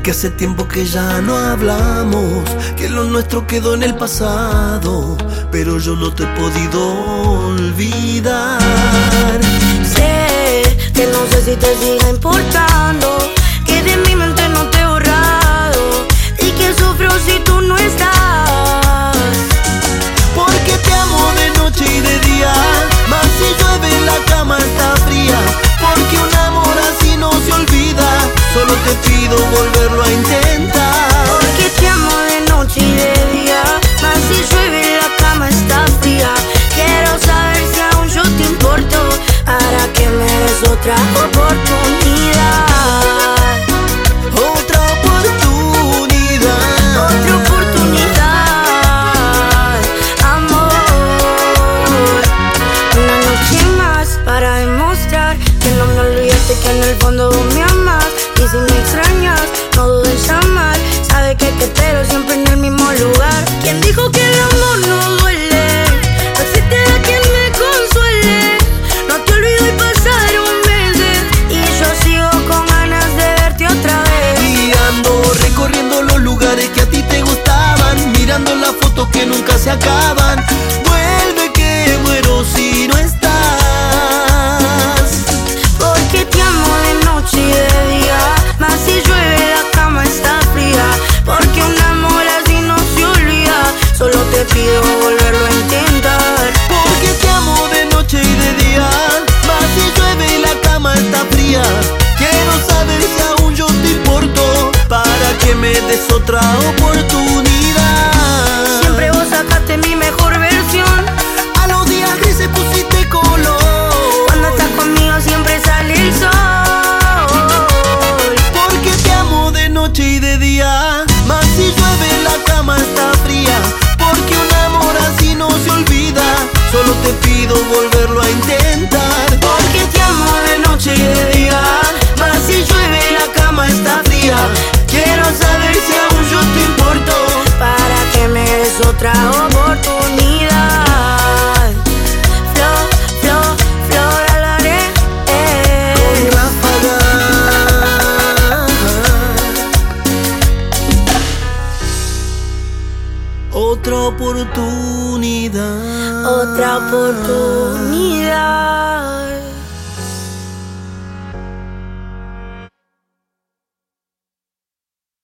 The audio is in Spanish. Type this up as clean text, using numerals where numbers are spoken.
que hace tiempo que ya no hablamos, que lo nuestro quedó en el pasado, pero yo no te he podido olvidar. Sé que no sé si te siga importando, que de mi mente no te he borrado y que sufro si tú no estás. Porque te amo de noche y de día, más si llueve la cama está fría. Porque un amor así no se olvida, solo te pido volverlo a intentar. Porque te amo de noche y de día, más si llueve la cama está fría. Quiero saber si aún yo te importo, para que me des otra oportunidad. Otra oportunidad. Otra oportunidad, amor. Una noche más para demostrar que no me olvidaste, que en el fondo vos me amas. Y si me extrañas, no dudes en llamar. Sabe que te espero siempre en el mismo lugar. ¿Quién dijo que el amor no duele? No existe a quien me consuele. No te olvido y pasaron meses y yo sigo con ganas de verte otra vez. Y ando recorriendo los lugares que a ti te gustaban, mirando las fotos que nunca se acaban. Vuelve que muero si no estás. Porque te amo de noche y de día, más si llueve la cama está fría. Porque un amor así no se olvida, solo te pido volverlo a intentar. Porque te amo de noche y de día, más si llueve y la cama está fría. Quiero saber si aún yo te importo, para que me des otra oportunidad. Siempre vos sacaste mi mejor versión, A los días grises pusiste color. cuando estás conmigo siempre sale el sol. Porque te amo de noche y de día, más si llueve la cama está fría. Porque un amor así no se olvida, solo te pido volverlo a intentar. Porque te amo de noche y de día, Más si llueve la cama está fría. Quiero saber si aún yo te importo, para que me des otra oportunidad. Flor al aire, con ráfaga. Otra oportunidad. otra oportunidad.